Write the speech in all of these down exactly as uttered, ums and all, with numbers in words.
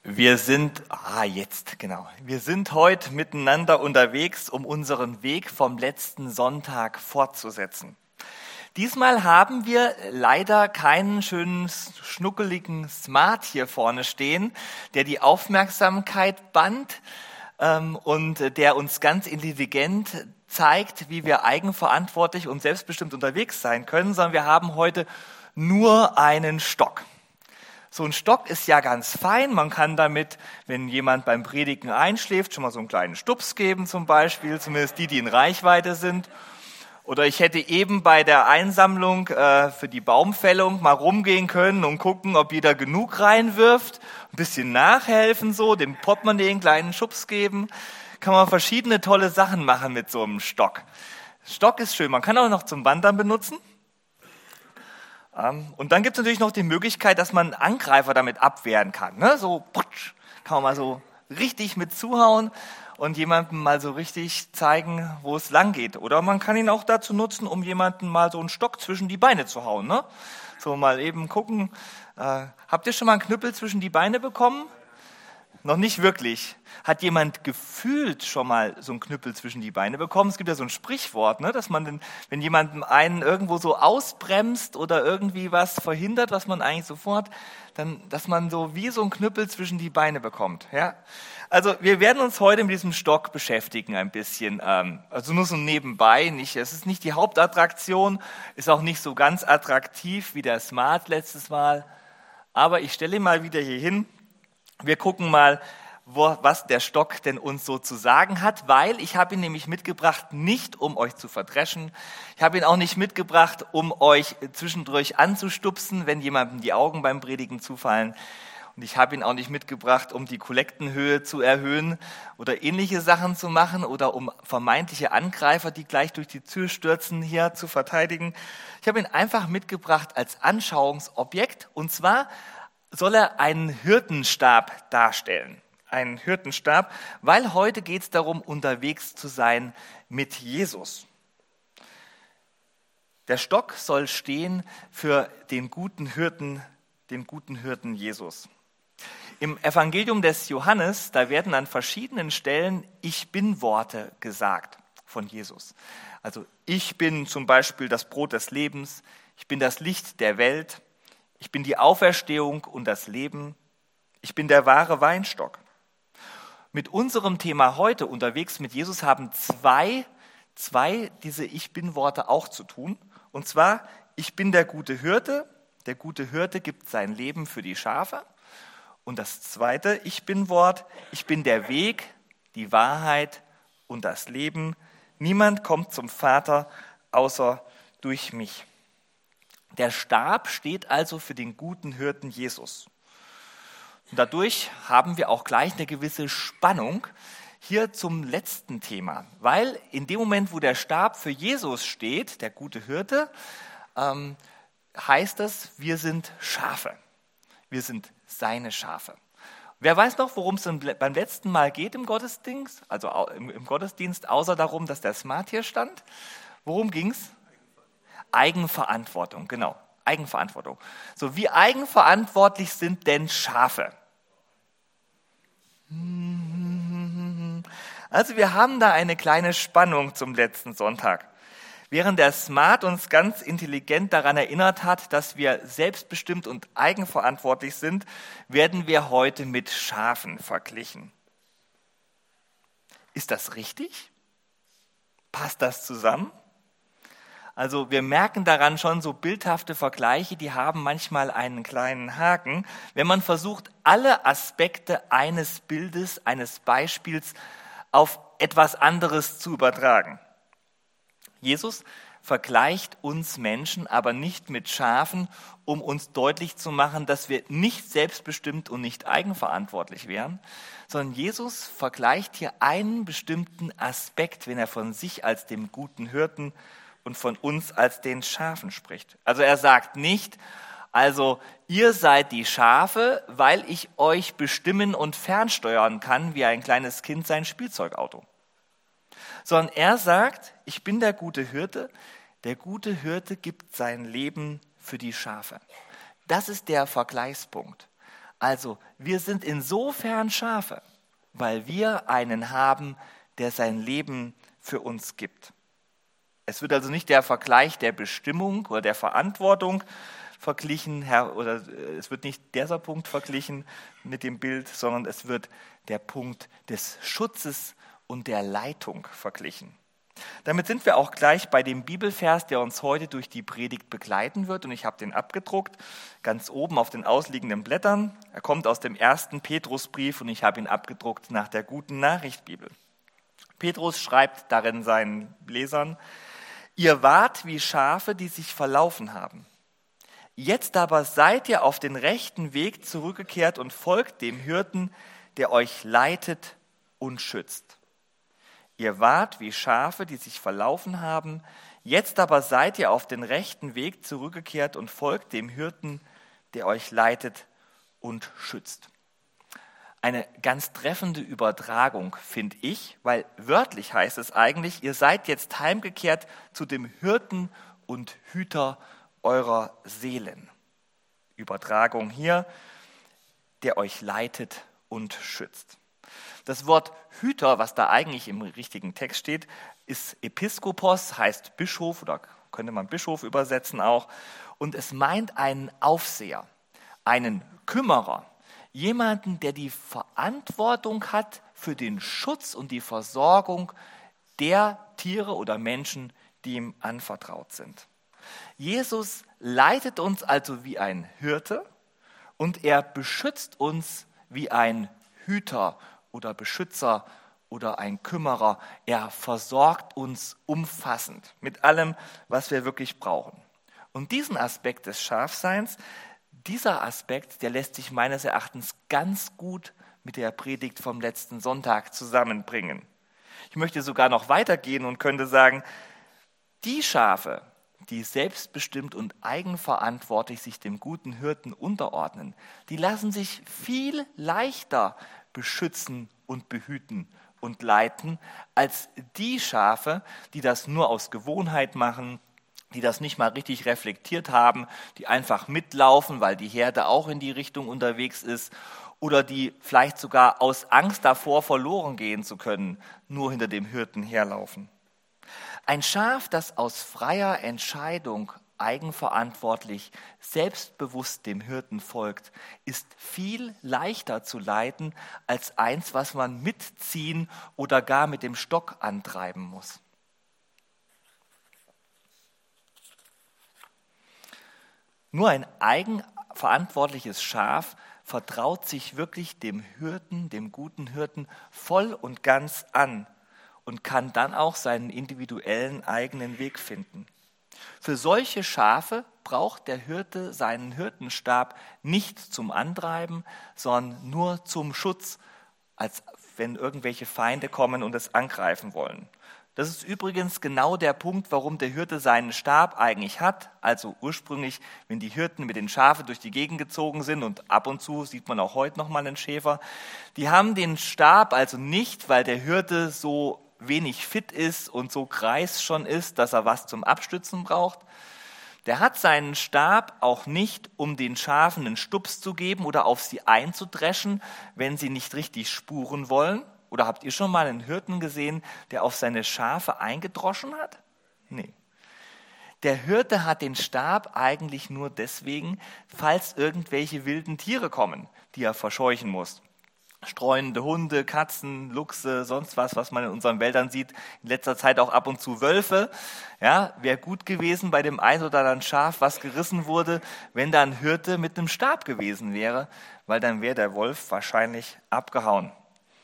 Wir sind, ah jetzt, genau, wir sind heute miteinander unterwegs, um unseren Weg vom letzten Sonntag fortzusetzen. Diesmal haben wir leider keinen schönen, schnuckeligen Smart hier vorne stehen, der die Aufmerksamkeit bannt ähm, und der uns ganz intelligent zeigt, wie wir eigenverantwortlich und selbstbestimmt unterwegs sein können, sondern wir haben heute nur einen Stock. So ein Stock ist ja ganz fein. Man kann damit, wenn jemand beim Predigen einschläft, schon mal so einen kleinen Stups geben zum Beispiel, zumindest die, die in Reichweite sind. Oder ich hätte eben bei der Einsammlung äh, für die Baumfällung mal rumgehen können und gucken, ob jeder genug reinwirft. Ein bisschen nachhelfen so, dem Portemonnaie einen kleinen Schubs geben. Kann man verschiedene tolle Sachen machen mit so einem Stock. Stock ist schön. Man kann auch noch zum Wandern benutzen. Und dann gibt es natürlich noch die Möglichkeit, dass man Angreifer damit abwehren kann. Ne? So putsch, kann man mal so richtig mit zuhauen und jemandem mal so richtig zeigen, wo es lang geht. Oder man kann ihn auch dazu nutzen, um jemanden mal so einen Stock zwischen die Beine zu hauen. Ne? So mal eben gucken. Äh, habt ihr schon mal einen Knüppel zwischen die Beine bekommen? Noch nicht wirklich. Hat jemand gefühlt schon mal so einen Knüppel zwischen die Beine bekommen? Es gibt ja so ein Sprichwort, ne, dass man, den, wenn jemandem einen irgendwo so ausbremst oder irgendwie was verhindert, was man eigentlich sofort, dann, dass man so wie so einen Knüppel zwischen die Beine bekommt. Ja? Also wir werden uns heute mit diesem Stock beschäftigen ein bisschen. Ähm, also nur so nebenbei. Nicht, es ist nicht die Hauptattraktion, ist auch nicht so ganz attraktiv wie der Smart letztes Mal. Aber ich stelle ihn mal wieder hier hin. Wir gucken mal, wo, was der Stock denn uns so zu sagen hat, weil ich habe ihn nämlich mitgebracht, nicht um euch zu verdreschen. Ich habe ihn auch nicht mitgebracht, um euch zwischendurch anzustupsen, wenn jemandem die Augen beim Predigen zufallen. Und ich habe ihn auch nicht mitgebracht, um die Kollektenhöhe zu erhöhen oder ähnliche Sachen zu machen oder um vermeintliche Angreifer, die gleich durch die Tür stürzen, hier zu verteidigen. Ich habe ihn einfach mitgebracht als Anschauungsobjekt, und zwar soll er einen Hirtenstab darstellen. Einen Hirtenstab, weil heute geht es darum, unterwegs zu sein mit Jesus. Der Stock soll stehen für den guten Hirten, den guten Hirten Jesus. Im Evangelium des Johannes, da werden an verschiedenen Stellen Ich-Bin-Worte gesagt von Jesus. Also ich bin zum Beispiel das Brot des Lebens, ich bin das Licht der Welt, ich bin die Auferstehung und das Leben. Ich bin der wahre Weinstock. Mit unserem Thema heute, unterwegs mit Jesus, haben zwei, zwei diese Ich-Bin-Worte auch zu tun. Und zwar, ich bin der gute Hirte. Der gute Hirte gibt sein Leben für die Schafe. Und das zweite Ich-Bin-Wort, ich bin der Weg, die Wahrheit und das Leben. Niemand kommt zum Vater außer durch mich. Der Stab steht also für den guten Hirten Jesus. Und dadurch haben wir auch gleich eine gewisse Spannung hier zum letzten Thema. Weil in dem Moment, wo der Stab für Jesus steht, der gute Hirte, ähm, heißt es, wir sind Schafe. Wir sind seine Schafe. Wer weiß noch, worum es beim letzten Mal geht im Gottesdienst? Also im, im Gottesdienst, außer darum, dass der Smart hier stand. Worum ging es? Eigenverantwortung, genau, Eigenverantwortung. So, wie eigenverantwortlich sind denn Schafe? Also wir haben da eine kleine Spannung zum letzten Sonntag. Während der Smart uns ganz intelligent daran erinnert hat, dass wir selbstbestimmt und eigenverantwortlich sind, werden wir heute mit Schafen verglichen. Ist das richtig? Passt das zusammen? Also wir merken daran schon, so bildhafte Vergleiche, die haben manchmal einen kleinen Haken, wenn man versucht, alle Aspekte eines Bildes, eines Beispiels auf etwas anderes zu übertragen. Jesus vergleicht uns Menschen aber nicht mit Schafen, um uns deutlich zu machen, dass wir nicht selbstbestimmt und nicht eigenverantwortlich wären, sondern Jesus vergleicht hier einen bestimmten Aspekt, wenn er von sich als dem guten Hirten und von uns als den Schafen spricht. Also er sagt nicht, also ihr seid die Schafe, weil ich euch bestimmen und fernsteuern kann, wie ein kleines Kind sein Spielzeugauto. Sondern er sagt, ich bin der gute Hirte, der gute Hirte gibt sein Leben für die Schafe. Das ist der Vergleichspunkt. Also, wir sind insofern Schafe, weil wir einen haben, der sein Leben für uns gibt. Es wird also nicht der Vergleich der Bestimmung oder der Verantwortung verglichen, oder es wird nicht dieser Punkt verglichen mit dem Bild, sondern es wird der Punkt des Schutzes und der Leitung verglichen. Damit sind wir auch gleich bei dem Bibelvers, der uns heute durch die Predigt begleiten wird. Und ich habe den abgedruckt, ganz oben auf den ausliegenden Blättern. Er kommt aus dem ersten Petrusbrief und ich habe ihn abgedruckt nach der Guten Nachricht Bibel. Petrus schreibt darin seinen Lesern: Ihr wart wie Schafe, die sich verlaufen haben. Jetzt aber seid ihr auf den rechten Weg zurückgekehrt und folgt dem Hirten, der euch leitet und schützt. Ihr wart wie Schafe, die sich verlaufen haben. Jetzt aber seid ihr auf den rechten Weg zurückgekehrt und folgt dem Hirten, der euch leitet und schützt. Eine ganz treffende Übertragung, finde ich, weil wörtlich heißt es eigentlich, ihr seid jetzt heimgekehrt zu dem Hirten und Hüter eurer Seelen. Übertragung hier, der euch leitet und schützt. Das Wort Hüter, was da eigentlich im richtigen Text steht, ist Episkopos, heißt Bischof oder könnte man Bischof übersetzen auch. Und es meint einen Aufseher, einen Kümmerer, jemanden, der die Verantwortung hat für den Schutz und die Versorgung der Tiere oder Menschen, die ihm anvertraut sind. Jesus leitet uns also wie ein Hirte und er beschützt uns wie ein Hüter oder Beschützer oder ein Kümmerer. Er versorgt uns umfassend mit allem, was wir wirklich brauchen. Und diesen Aspekt des Schafseins, dieser Aspekt, der lässt sich meines Erachtens ganz gut mit der Predigt vom letzten Sonntag zusammenbringen. Ich möchte sogar noch weitergehen und könnte sagen, die Schafe, die selbstbestimmt und eigenverantwortlich sich dem guten Hirten unterordnen, die lassen sich viel leichter beschützen und behüten und leiten, als die Schafe, die das nur aus Gewohnheit machen, die das nicht mal richtig reflektiert haben, die einfach mitlaufen, weil die Herde auch in die Richtung unterwegs ist, oder die vielleicht sogar aus Angst davor, verloren gehen zu können, nur hinter dem Hirten herlaufen. Ein Schaf, das aus freier Entscheidung eigenverantwortlich, selbstbewusst dem Hirten folgt, ist viel leichter zu leiten als eins, was man mitziehen oder gar mit dem Stock antreiben muss. Nur ein eigenverantwortliches Schaf vertraut sich wirklich dem Hirten, dem guten Hirten, voll und ganz an und kann dann auch seinen individuellen eigenen Weg finden. Für solche Schafe braucht der Hirte seinen Hirtenstab nicht zum Antreiben, sondern nur zum Schutz, als wenn irgendwelche Feinde kommen und es angreifen wollen. Das ist übrigens genau der Punkt, warum der Hirte seinen Stab eigentlich hat. Also ursprünglich, wenn die Hirten mit den Schafen durch die Gegend gezogen sind, und ab und zu sieht man auch heute noch mal einen Schäfer, die haben den Stab also nicht, weil der Hirte so wenig fit ist und so greis schon ist, dass er was zum Abstützen braucht. Der hat seinen Stab auch nicht, um den Schafen einen Stups zu geben oder auf sie einzudreschen, wenn sie nicht richtig spuren wollen. Oder habt ihr schon mal einen Hirten gesehen, der auf seine Schafe eingedroschen hat? Nee. Der Hirte hat den Stab eigentlich nur deswegen, falls irgendwelche wilden Tiere kommen, die er verscheuchen muss. Streunende Hunde, Katzen, Luchse, sonst was, was man in unseren Wäldern sieht. In letzter Zeit auch ab und zu Wölfe. Ja, wäre gut gewesen bei dem ein oder anderen Schaf, was gerissen wurde, wenn da ein Hirte mit einem Stab gewesen wäre, weil dann wäre der Wolf wahrscheinlich abgehauen.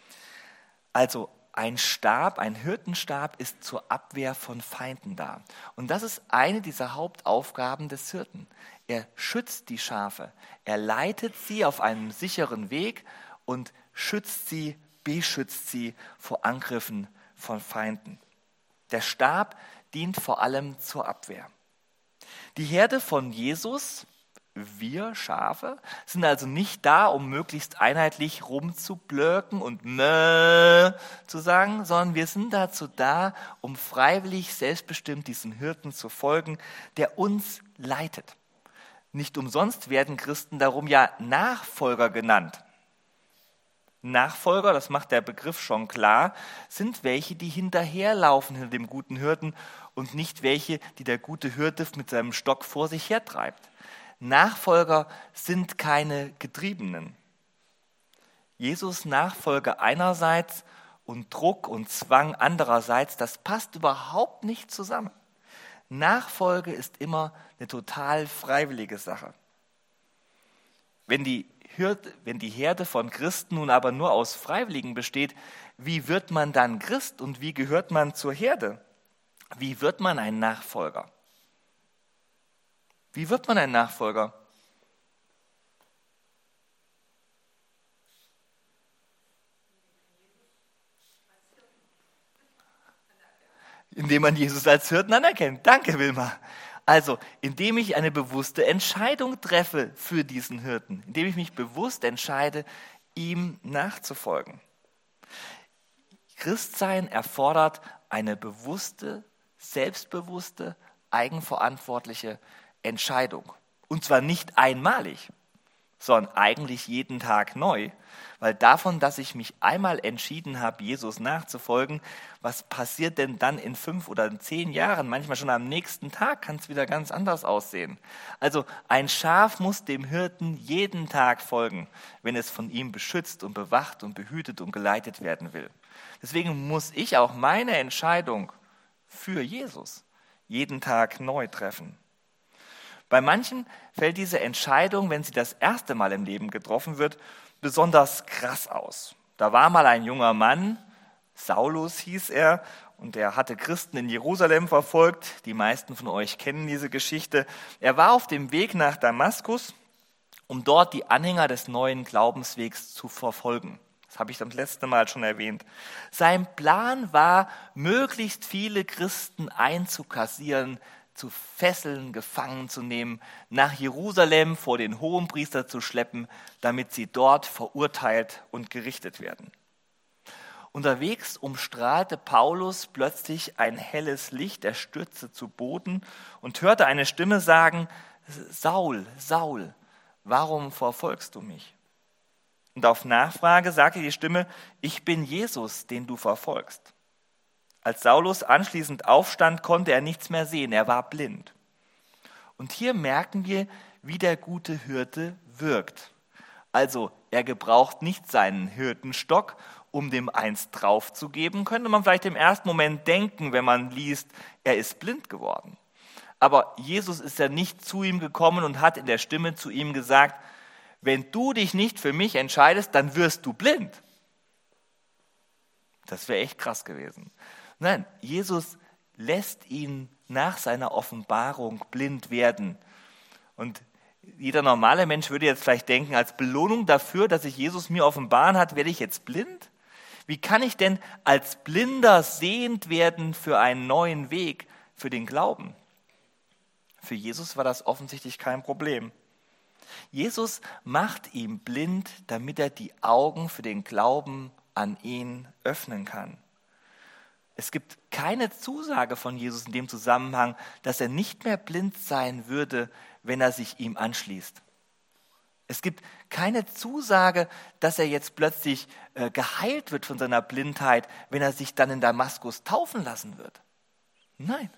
Also ein Stab, ein Hirtenstab ist zur Abwehr von Feinden da. Und das ist eine dieser Hauptaufgaben des Hirten. Er schützt die Schafe, er leitet sie auf einem sicheren Weg und schützt sie, beschützt sie vor Angriffen von Feinden. Der Stab dient vor allem zur Abwehr. Die Herde von Jesus, wir Schafe, sind also nicht da, um möglichst einheitlich rumzublöken und mö zu sagen, sondern wir sind dazu da, um freiwillig, selbstbestimmt diesem Hirten zu folgen, der uns leitet. Nicht umsonst werden Christen darum ja Nachfolger genannt. Nachfolger, das macht der Begriff schon klar, sind welche, die hinterherlaufen hinter dem guten Hirten und nicht welche, die der gute Hirte mit seinem Stock vor sich hertreibt. Nachfolger sind keine Getriebenen. Jesus Nachfolge einerseits und Druck und Zwang andererseits, das passt überhaupt nicht zusammen. Nachfolge ist immer eine total freiwillige Sache. Wenn die Hirte, wenn die Herde von Christen nun aber nur aus Freiwilligen besteht, wie wird man dann Christ und wie gehört man zur Herde? Wie wird man ein Nachfolger? Wie wird man ein Nachfolger? Indem man Jesus als Hirten anerkennt. Danke, Wilma. Also, indem ich eine bewusste Entscheidung treffe für diesen Hirten, indem ich mich bewusst entscheide, ihm nachzufolgen. Christsein erfordert eine bewusste, selbstbewusste, eigenverantwortliche Entscheidung. Und zwar nicht einmalig, sondern eigentlich jeden Tag neu. Weil davon, dass ich mich einmal entschieden habe, Jesus nachzufolgen, was passiert denn dann in fünf oder in zehn Jahren? Manchmal schon am nächsten Tag kann es wieder ganz anders aussehen. Also ein Schaf muss dem Hirten jeden Tag folgen, wenn es von ihm beschützt und bewacht und behütet und geleitet werden will. Deswegen muss ich auch meine Entscheidung für Jesus jeden Tag neu treffen. Bei manchen fällt diese Entscheidung, wenn sie das erste Mal im Leben getroffen wird, besonders krass aus. Da war mal ein junger Mann, Saulus hieß er, und er hatte Christen in Jerusalem verfolgt. Die meisten von euch kennen diese Geschichte. Er war auf dem Weg nach Damaskus, um dort die Anhänger des neuen Glaubenswegs zu verfolgen. Das habe ich das letzte Mal schon erwähnt. Sein Plan war, möglichst viele Christen einzukassieren, zu fesseln, gefangen zu nehmen, nach Jerusalem vor den Hohenpriester zu schleppen, damit sie dort verurteilt und gerichtet werden. Unterwegs umstrahlte Paulus plötzlich ein helles Licht, er stürzte zu Boden und hörte eine Stimme sagen: Saul, Saul, warum verfolgst du mich? Und auf Nachfrage sagte die Stimme: Ich bin Jesus, den du verfolgst. Als Saulus anschließend aufstand, konnte er nichts mehr sehen, er war blind. Und hier merken wir, wie der gute Hirte wirkt. Also er gebraucht nicht seinen Hirtenstock, um dem eins draufzugeben, könnte man vielleicht im ersten Moment denken, wenn man liest, er ist blind geworden. Aber Jesus ist ja nicht zu ihm gekommen und hat in der Stimme zu ihm gesagt: Wenn du dich nicht für mich entscheidest, dann wirst du blind. Das wäre echt krass gewesen. Nein, Jesus lässt ihn nach seiner Offenbarung blind werden. Und jeder normale Mensch würde jetzt vielleicht denken, als Belohnung dafür, dass sich Jesus mir offenbaren hat, werde ich jetzt blind? Wie kann ich denn als Blinder sehend werden für einen neuen Weg, für den Glauben? Für Jesus war das offensichtlich kein Problem. Jesus macht ihn blind, damit er die Augen für den Glauben an ihn öffnen kann. Es gibt keine Zusage von Jesus in dem Zusammenhang, dass er nicht mehr blind sein würde, wenn er sich ihm anschließt. Es gibt keine Zusage, dass er jetzt plötzlich äh, geheilt wird von seiner Blindheit, wenn er sich dann in Damaskus taufen lassen wird. Nein.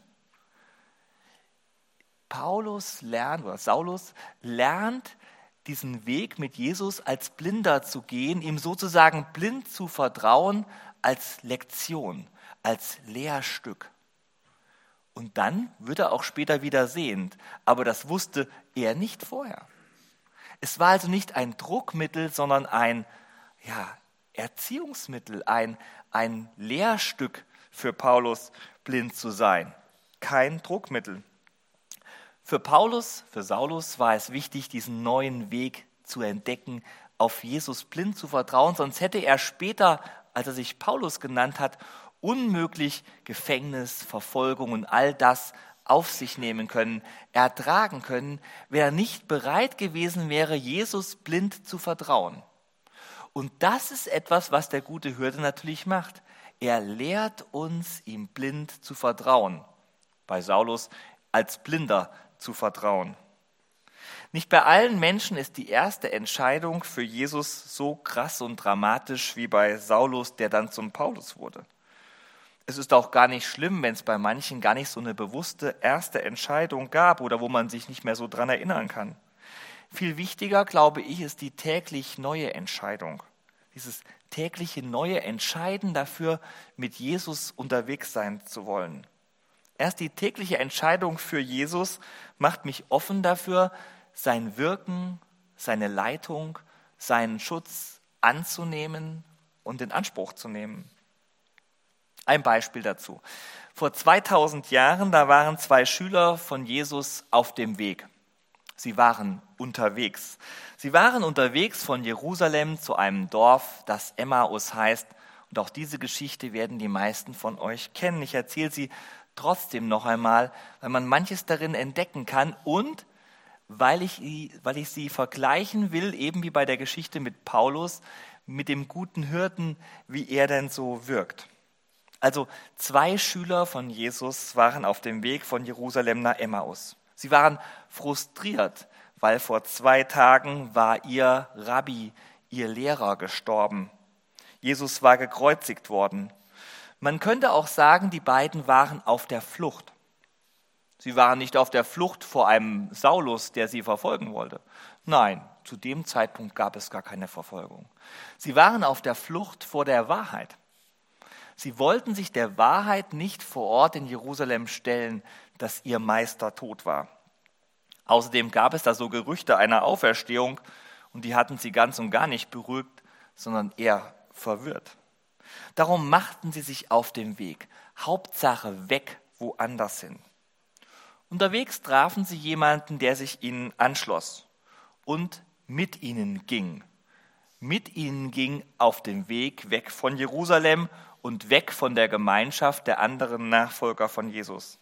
Paulus lernt, oder Saulus lernt, diesen Weg mit Jesus als Blinder zu gehen, ihm sozusagen blind zu vertrauen als Lektion, als Lehrstück. Und dann wird er auch später wieder sehend, aber das wusste er nicht vorher. Es war also nicht ein Druckmittel, sondern ein ja, Erziehungsmittel, ein, ein Lehrstück für Paulus, blind zu sein. Kein Druckmittel. Für Paulus, für Saulus war es wichtig, diesen neuen Weg zu entdecken, auf Jesus blind zu vertrauen, sonst hätte er später, als er sich Paulus genannt hat, unmöglich Gefängnis, Verfolgung und all das auf sich nehmen können, ertragen können, wenn er nicht bereit gewesen wäre, Jesus blind zu vertrauen. Und das ist etwas, was der gute Hirte natürlich macht. Er lehrt uns, ihm blind zu vertrauen. Bei Saulus als Blinder zu vertrauen. Nicht bei allen Menschen ist die erste Entscheidung für Jesus so krass und dramatisch wie bei Saulus, der dann zum Paulus wurde. Es ist auch gar nicht schlimm, wenn es bei manchen gar nicht so eine bewusste erste Entscheidung gab oder wo man sich nicht mehr so dran erinnern kann. Viel wichtiger, glaube ich, ist die täglich neue Entscheidung. Dieses tägliche neue Entscheiden dafür, mit Jesus unterwegs sein zu wollen. Erst die tägliche Entscheidung für Jesus macht mich offen dafür, sein Wirken, seine Leitung, seinen Schutz anzunehmen und in Anspruch zu nehmen. Ein Beispiel dazu. Vor zweitausend Jahren, da waren zwei Schüler von Jesus auf dem Weg. Sie waren unterwegs. Sie waren unterwegs von Jerusalem zu einem Dorf, das Emmaus heißt. Und auch diese Geschichte werden die meisten von euch kennen. Ich erzähle sie trotzdem noch einmal, weil man manches darin entdecken kann und weil ich, weil ich sie vergleichen will, eben wie bei der Geschichte mit Paulus, mit dem guten Hirten, wie er denn so wirkt. Also zwei Schüler von Jesus waren auf dem Weg von Jerusalem nach Emmaus. Sie waren frustriert, weil vor zwei Tagen war ihr Rabbi, ihr Lehrer, gestorben. Jesus war gekreuzigt worden. Man könnte auch sagen, die beiden waren auf der Flucht. Sie waren nicht auf der Flucht vor einem Saulus, der sie verfolgen wollte. Nein, zu dem Zeitpunkt gab es gar keine Verfolgung. Sie waren auf der Flucht vor der Wahrheit. Sie wollten sich der Wahrheit nicht vor Ort in Jerusalem stellen, dass ihr Meister tot war. Außerdem gab es da so Gerüchte einer Auferstehung und die hatten sie ganz und gar nicht beruhigt, sondern eher verwirrt. Darum machten sie sich auf den Weg, Hauptsache weg woanders hin. Unterwegs trafen sie jemanden, der sich ihnen anschloss und mit ihnen ging. Mit ihnen ging auf dem Weg weg von Jerusalem und weg von der Gemeinschaft der anderen Nachfolger von Jesus.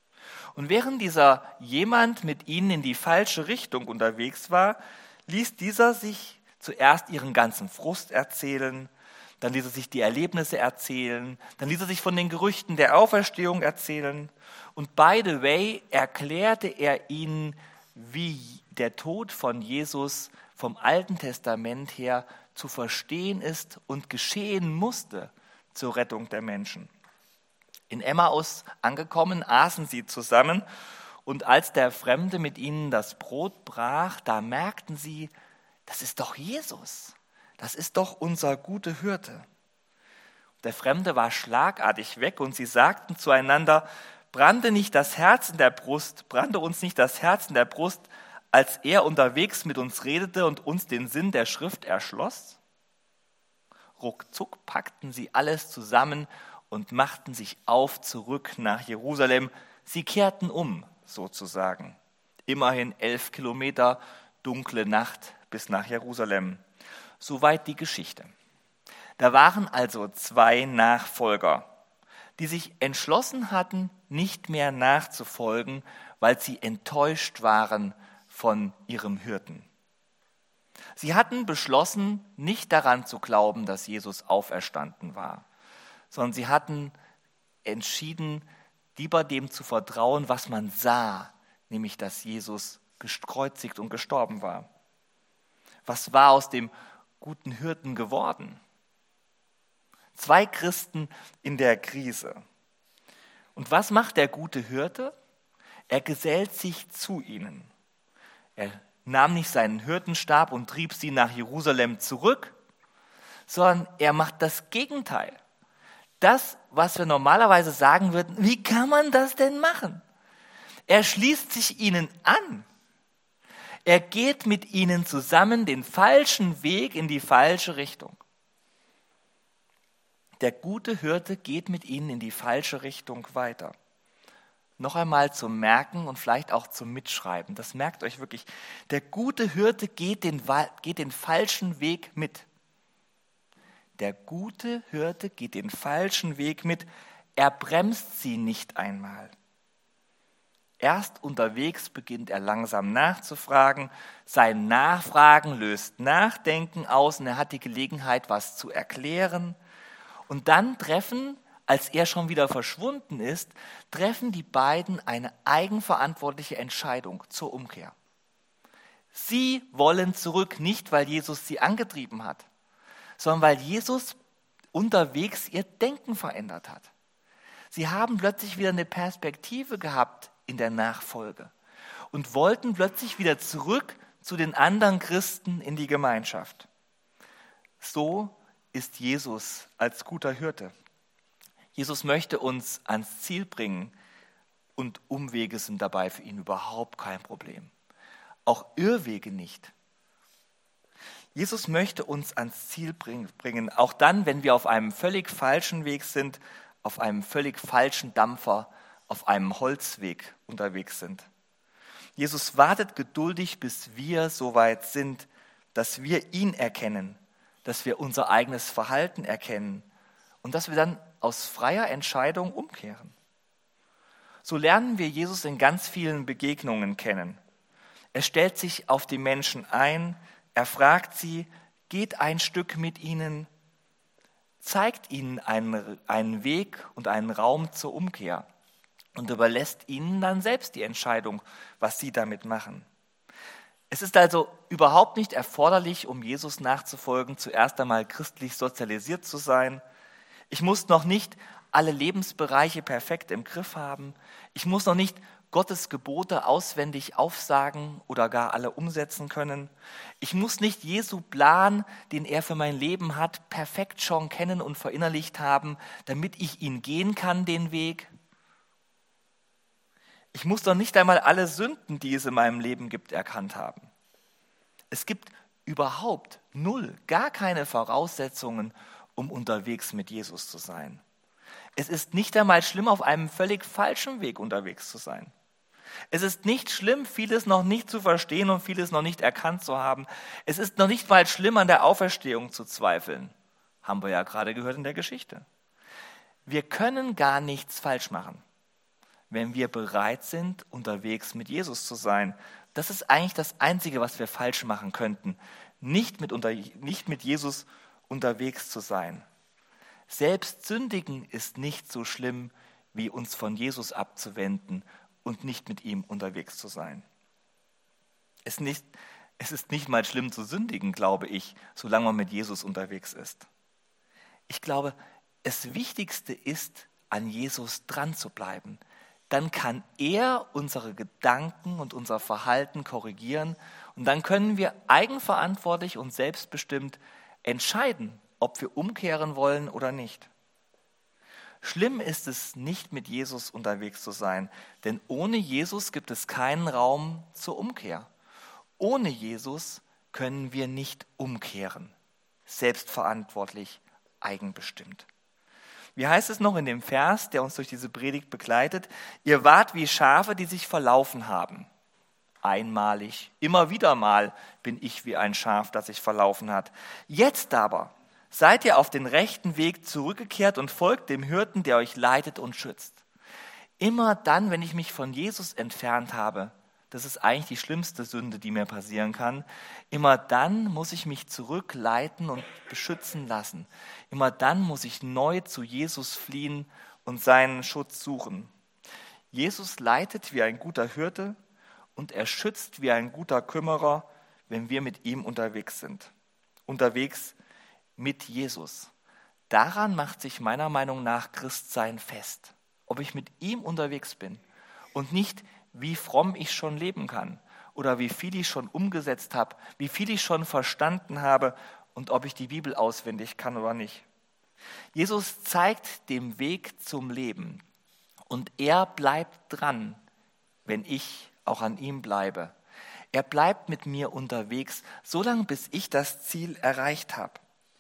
Und während dieser jemand mit ihnen in die falsche Richtung unterwegs war, ließ dieser sich zuerst ihren ganzen Frust erzählen, dann ließ er sich die Erlebnisse erzählen, dann ließ er sich von den Gerüchten der Auferstehung erzählen. Und by the way erklärte er ihnen, wie der Tod von Jesus vom Alten Testament her zu verstehen ist und geschehen musste zur Rettung der Menschen. In Emmaus angekommen, aßen sie zusammen und als der Fremde mit ihnen das Brot brach, da merkten sie, das ist doch Jesus, das ist doch unser guter Hirte. Der Fremde war schlagartig weg und sie sagten zueinander, brannte nicht das Herz in der Brust, brannte uns nicht das Herz in der Brust, als er unterwegs mit uns redete und uns den Sinn der Schrift erschloss? Ruckzuck packten sie alles zusammen und machten sich auf zurück nach Jerusalem. Sie kehrten um, sozusagen. Immerhin elf Kilometer, dunkle Nacht bis nach Jerusalem. Soweit die Geschichte. Da waren also zwei Nachfolger, die sich entschlossen hatten, nicht mehr nachzufolgen, weil sie enttäuscht waren von ihrem Hirten. Sie hatten beschlossen, nicht daran zu glauben, dass Jesus auferstanden war, sondern sie hatten entschieden, lieber dem zu vertrauen, was man sah, nämlich dass Jesus gekreuzigt und gestorben war. Was war aus dem guten Hirten geworden? Zwei Christen in der Krise. Und was macht der gute Hirte? Er gesellt sich zu ihnen. Er nahm nicht seinen Hirtenstab und trieb sie nach Jerusalem zurück, sondern er macht das Gegenteil. Das, was wir normalerweise sagen würden, wie kann man das denn machen? Er schließt sich ihnen an. Er geht mit ihnen zusammen den falschen Weg in die falsche Richtung. Der gute Hirte geht mit ihnen in die falsche Richtung weiter. Noch einmal zum Merken und vielleicht auch zum Mitschreiben. Das merkt euch wirklich. Der gute Hirte geht den, geht den falschen Weg mit. Der gute Hirte geht den falschen Weg mit. Er bremst sie nicht einmal. Erst unterwegs beginnt er langsam nachzufragen. Sein Nachfragen löst Nachdenken aus und er hat die Gelegenheit, was zu erklären. Und dann treffen, als er schon wieder verschwunden ist, treffen die beiden eine eigenverantwortliche Entscheidung zur Umkehr. Sie wollen zurück, nicht weil Jesus sie angetrieben hat, sondern weil Jesus unterwegs ihr Denken verändert hat. Sie haben plötzlich wieder eine Perspektive gehabt in der Nachfolge und wollten plötzlich wieder zurück zu den anderen Christen in die Gemeinschaft. So ist Jesus als guter Hirte. Jesus möchte uns ans Ziel bringen und Umwege sind dabei für ihn überhaupt kein Problem. Auch Irrwege nicht. Jesus möchte uns ans Ziel bringen, auch dann, wenn wir auf einem völlig falschen Weg sind, auf einem völlig falschen Dampfer, auf einem Holzweg unterwegs sind. Jesus wartet geduldig, bis wir so weit sind, dass wir ihn erkennen, dass wir unser eigenes Verhalten erkennen und dass wir dann aus freier Entscheidung umkehren. So lernen wir Jesus in ganz vielen Begegnungen kennen. Er stellt sich auf die Menschen ein, er fragt sie, geht ein Stück mit ihnen, zeigt ihnen einen, einen Weg und einen Raum zur Umkehr und überlässt ihnen dann selbst die Entscheidung, was sie damit machen. Es ist also überhaupt nicht erforderlich, um Jesus nachzufolgen, zuerst einmal christlich sozialisiert zu sein. Ich muss noch nicht alle Lebensbereiche perfekt im Griff haben. Ich muss noch nicht Gottes Gebote auswendig aufsagen oder gar alle umsetzen können. Ich muss nicht Jesu Plan, den er für mein Leben hat, perfekt schon kennen und verinnerlicht haben, damit ich ihn gehen kann, den Weg. Ich muss doch nicht einmal alle Sünden, die es in meinem Leben gibt, erkannt haben. Es gibt überhaupt null, gar keine Voraussetzungen, um unterwegs mit Jesus zu sein. Es ist nicht einmal schlimm, auf einem völlig falschen Weg unterwegs zu sein. Es ist nicht schlimm, vieles noch nicht zu verstehen und vieles noch nicht erkannt zu haben. Es ist noch nicht mal schlimm, an der Auferstehung zu zweifeln. Haben wir ja gerade gehört in der Geschichte. Wir können gar nichts falsch machen, wenn wir bereit sind, unterwegs mit Jesus zu sein. Das ist eigentlich das Einzige, was wir falsch machen könnten, nicht mit, unter, nicht mit Jesus unterwegs zu sein. Selbst sündigen ist nicht so schlimm, wie uns von Jesus abzuwenden und nicht mit ihm unterwegs zu sein. Es, nicht, es ist nicht mal schlimm zu sündigen, glaube ich, solange man mit Jesus unterwegs ist. Ich glaube, das Wichtigste ist, an Jesus dran zu bleiben. Dann kann er unsere Gedanken und unser Verhalten korrigieren und dann können wir eigenverantwortlich und selbstbestimmt entscheiden, ob wir umkehren wollen oder nicht. Schlimm ist es nicht, mit Jesus unterwegs zu sein, denn ohne Jesus gibt es keinen Raum zur Umkehr. Ohne Jesus können wir nicht umkehren, selbstverantwortlich, eigenbestimmt. Wie heißt es noch in dem Vers, der uns durch diese Predigt begleitet? Ihr wart wie Schafe, die sich verlaufen haben. Einmalig, immer wieder mal bin ich wie ein Schaf, das sich verlaufen hat. Jetzt aber seid ihr auf den rechten Weg zurückgekehrt und folgt dem Hirten, der euch leitet und schützt. Immer dann, wenn ich mich von Jesus entfernt habe, das ist eigentlich die schlimmste Sünde, die mir passieren kann, immer dann muss ich mich zurückleiten und beschützen lassen. Immer dann muss ich neu zu Jesus fliehen und seinen Schutz suchen. Jesus leitet wie ein guter Hirte und er schützt wie ein guter Kümmerer, wenn wir mit ihm unterwegs sind. Unterwegs mit Jesus. Daran macht sich meiner Meinung nach Christsein fest. Ob ich mit ihm unterwegs bin und nicht, wie fromm ich schon leben kann oder wie viel ich schon umgesetzt habe, wie viel ich schon verstanden habe und ob ich die Bibel auswendig kann oder nicht. Jesus zeigt den Weg zum Leben und er bleibt dran, wenn ich auch an ihm bleibe. Er bleibt mit mir unterwegs, solange bis ich das Ziel erreicht habe.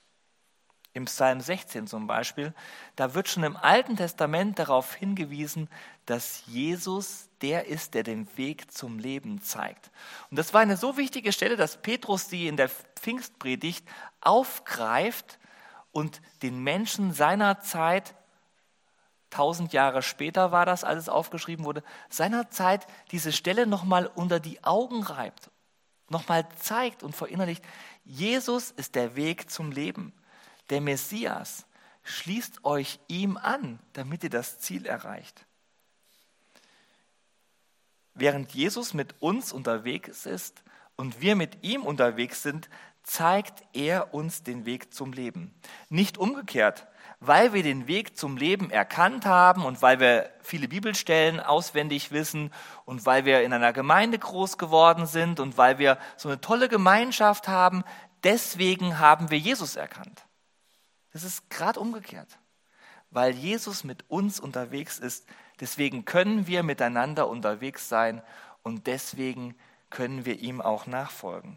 Im Psalm sechzehn zum Beispiel, da wird schon im Alten Testament darauf hingewiesen, dass Jesus der ist, der den Weg zum Leben zeigt. Und das war eine so wichtige Stelle, dass Petrus sie in der Pfingstpredigt aufgreift und den Menschen seiner Zeit, tausend Jahre später war das, als es aufgeschrieben wurde, seiner Zeit diese Stelle nochmal unter die Augen reibt, nochmal zeigt und verinnerlicht, Jesus ist der Weg zum Leben. Der Messias, schließt euch ihm an, damit ihr das Ziel erreicht. Während Jesus mit uns unterwegs ist und wir mit ihm unterwegs sind, zeigt er uns den Weg zum Leben. Nicht umgekehrt, weil wir den Weg zum Leben erkannt haben und weil wir viele Bibelstellen auswendig wissen und weil wir in einer Gemeinde groß geworden sind und weil wir so eine tolle Gemeinschaft haben, deswegen haben wir Jesus erkannt. Das ist gerade umgekehrt. Weil Jesus mit uns unterwegs ist, deswegen können wir miteinander unterwegs sein und deswegen können wir ihm auch nachfolgen.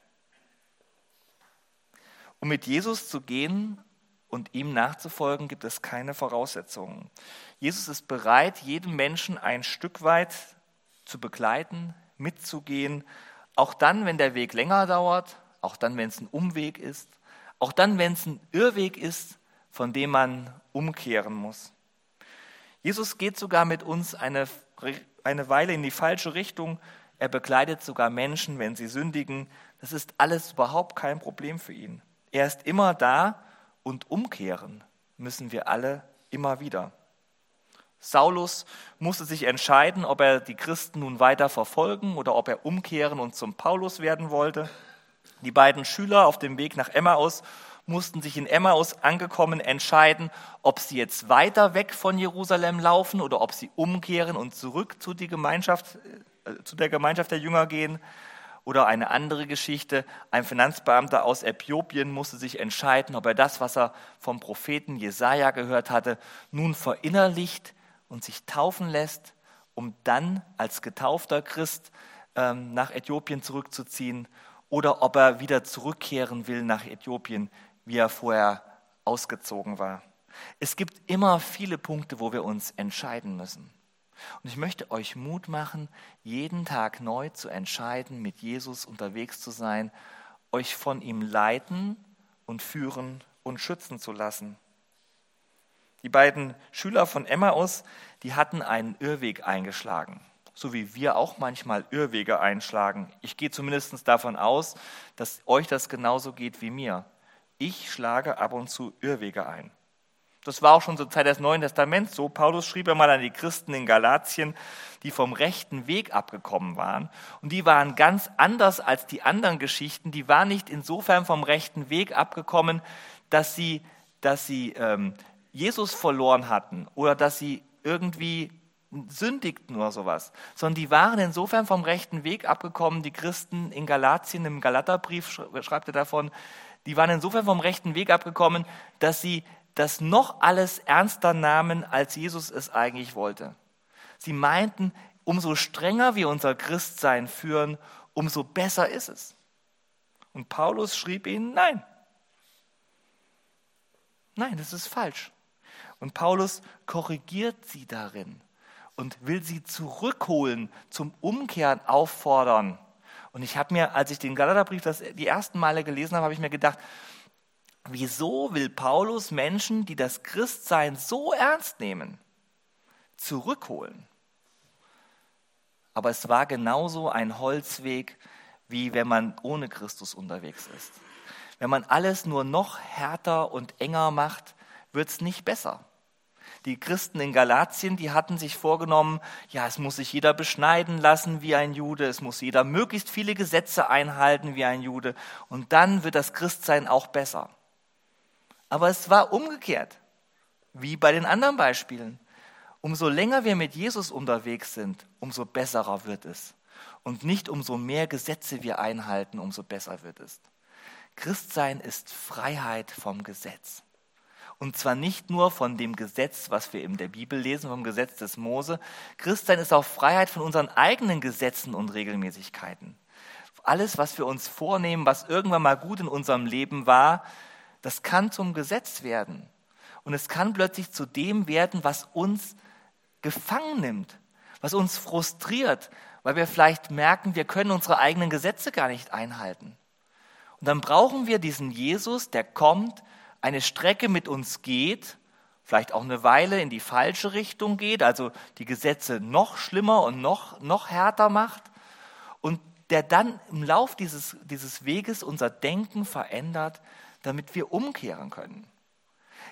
Um mit Jesus zu gehen und ihm nachzufolgen, gibt es keine Voraussetzungen. Jesus ist bereit, jeden Menschen ein Stück weit zu begleiten, mitzugehen, auch dann, wenn der Weg länger dauert, auch dann, wenn es ein Umweg ist, auch dann, wenn es ein Irrweg ist, von dem man umkehren muss. Jesus geht sogar mit uns eine, eine Weile in die falsche Richtung. Er begleitet sogar Menschen, wenn sie sündigen. Das ist alles überhaupt kein Problem für ihn. Er ist immer da und umkehren müssen wir alle immer wieder. Saulus musste sich entscheiden, ob er die Christen nun weiter verfolgen oder ob er umkehren und zum Paulus werden wollte. Die beiden Schüler auf dem Weg nach Emmaus mussten sich in Emmaus angekommen entscheiden, ob sie jetzt weiter weg von Jerusalem laufen oder ob sie umkehren und zurück zu, die Gemeinschaft, äh, zu der Gemeinschaft der Jünger gehen. Oder eine andere Geschichte, ein Finanzbeamter aus Äthiopien musste sich entscheiden, ob er das, was er vom Propheten Jesaja gehört hatte, nun verinnerlicht und sich taufen lässt, um dann als getaufter Christ ähm, nach Äthiopien zurückzuziehen, oder ob er wieder zurückkehren will nach Äthiopien, wie er vorher ausgezogen war. Es gibt immer viele Punkte, wo wir uns entscheiden müssen. Und ich möchte euch Mut machen, jeden Tag neu zu entscheiden, mit Jesus unterwegs zu sein, euch von ihm leiten und führen und schützen zu lassen. Die beiden Schüler von Emmaus, die hatten einen Irrweg eingeschlagen, so wie wir auch manchmal Irrwege einschlagen. Ich gehe zumindest davon aus, dass euch das genauso geht wie mir. Ich schlage ab und zu Irrwege ein. Das war auch schon zur Zeit des Neuen Testaments so. Paulus schrieb einmal an die Christen in Galatien, die vom rechten Weg abgekommen waren. Und die waren ganz anders als die anderen Geschichten. Die waren nicht insofern vom rechten Weg abgekommen, dass sie, dass sie ähm, Jesus verloren hatten oder dass sie irgendwie sündigten oder sowas, sondern die waren insofern vom rechten Weg abgekommen, die Christen in Galatien, im Galaterbrief schreibt er davon, die waren insofern vom rechten Weg abgekommen, dass sie das noch alles ernster nahmen, als Jesus es eigentlich wollte. Sie meinten, umso strenger wir unser Christsein führen, umso besser ist es. Und Paulus schrieb ihnen, nein. Nein, das ist falsch. Und Paulus korrigiert sie darin und will sie zurückholen, zum Umkehren auffordern. Und ich habe mir, als ich den Galaterbrief das die ersten Male gelesen habe, habe ich mir gedacht, wieso will Paulus Menschen, die das Christsein so ernst nehmen, zurückholen? Aber es war genauso ein Holzweg, wie wenn man ohne Christus unterwegs ist. Wenn man alles nur noch härter und enger macht, wird es nicht besser. Die Christen in Galatien, die hatten sich vorgenommen, ja, es muss sich jeder beschneiden lassen wie ein Jude, es muss jeder möglichst viele Gesetze einhalten wie ein Jude und dann wird das Christsein auch besser. Aber es war umgekehrt, wie bei den anderen Beispielen. Umso länger wir mit Jesus unterwegs sind, umso besserer wird es. Und nicht umso mehr Gesetze wir einhalten, umso besser wird es. Christsein ist Freiheit vom Gesetz. Und zwar nicht nur von dem Gesetz, was wir in der Bibel lesen, vom Gesetz des Mose. Christsein ist auch Freiheit von unseren eigenen Gesetzen und Regelmäßigkeiten. Alles, was wir uns vornehmen, was irgendwann mal gut in unserem Leben war, das kann zum Gesetz werden. Und es kann plötzlich zu dem werden, was uns gefangen nimmt, was uns frustriert, weil wir vielleicht merken, wir können unsere eigenen Gesetze gar nicht einhalten. Und dann brauchen wir diesen Jesus, der kommt, eine Strecke mit uns geht, vielleicht auch eine Weile in die falsche Richtung geht, also die Gesetze noch schlimmer und noch, noch härter macht und der dann im Lauf dieses, dieses Weges unser Denken verändert, damit wir umkehren können.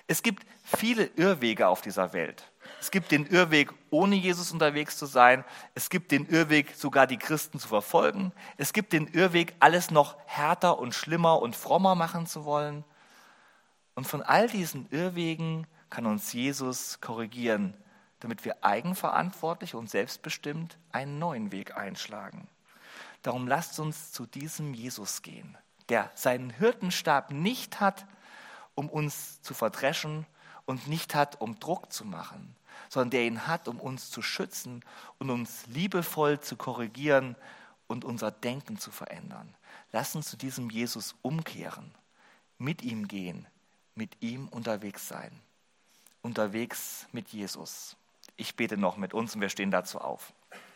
Es gibt viele Irrwege auf dieser Welt. Es gibt den Irrweg, ohne Jesus unterwegs zu sein. Es gibt den Irrweg, sogar die Christen zu verfolgen. Es gibt den Irrweg, alles noch härter und schlimmer und frommer machen zu wollen. Und von all diesen Irrwegen kann uns Jesus korrigieren, damit wir eigenverantwortlich und selbstbestimmt einen neuen Weg einschlagen. Darum lasst uns zu diesem Jesus gehen, der seinen Hirtenstab nicht hat, um uns zu verdreschen und nicht hat, um Druck zu machen, sondern der ihn hat, um uns zu schützen und uns liebevoll zu korrigieren und unser Denken zu verändern. Lasst uns zu diesem Jesus umkehren, mit ihm gehen, mit ihm unterwegs sein, unterwegs mit Jesus. Ich bete noch mit uns und wir stehen dazu auf.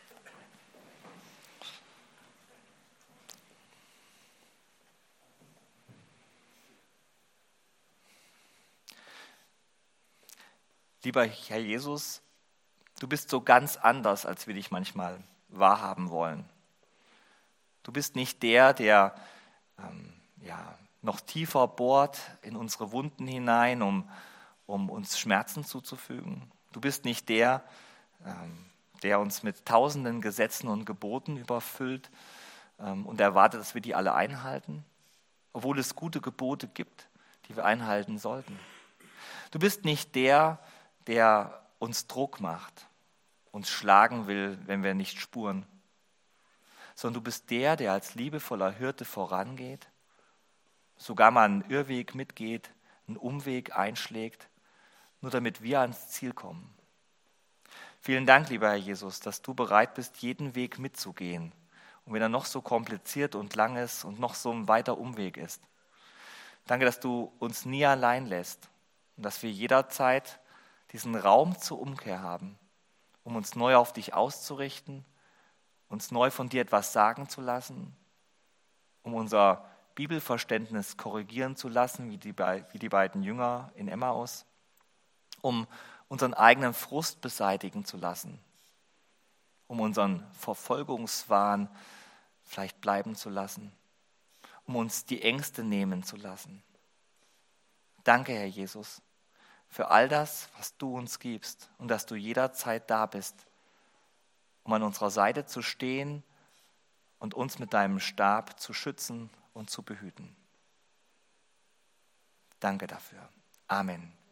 Lieber Herr Jesus, du bist so ganz anders, als wir dich manchmal wahrhaben wollen. Du bist nicht der, der ähm, ja, noch tiefer bohrt in unsere Wunden hinein, um, um uns Schmerzen zuzufügen. Du bist nicht der, ähm, der uns mit tausenden Gesetzen und Geboten überfüllt ähm, und erwartet, dass wir die alle einhalten, obwohl es gute Gebote gibt, die wir einhalten sollten. Du bist nicht der, der uns Druck macht, uns schlagen will, wenn wir nicht spuren, sondern du bist der, der als liebevoller Hirte vorangeht, sogar mal einen Irrweg mitgeht, einen Umweg einschlägt, nur damit wir ans Ziel kommen. Vielen Dank, lieber Herr Jesus, dass du bereit bist, jeden Weg mitzugehen, und wenn er noch so kompliziert und lang ist und noch so ein weiter Umweg ist. Danke, dass du uns nie allein lässt und dass wir jederzeit diesen Raum zur Umkehr haben, um uns neu auf dich auszurichten, uns neu von dir etwas sagen zu lassen, um unser Bibelverständnis korrigieren zu lassen, wie die, wie die beiden Jünger in Emmaus, um unseren eigenen Frust beseitigen zu lassen, um unseren Verfolgungswahn vielleicht bleiben zu lassen, um uns die Ängste nehmen zu lassen. Danke, Herr Jesus, für all das, was du uns gibst und dass du jederzeit da bist, um an unserer Seite zu stehen und uns mit deinem Stab zu schützen und zu behüten. Danke dafür. Amen.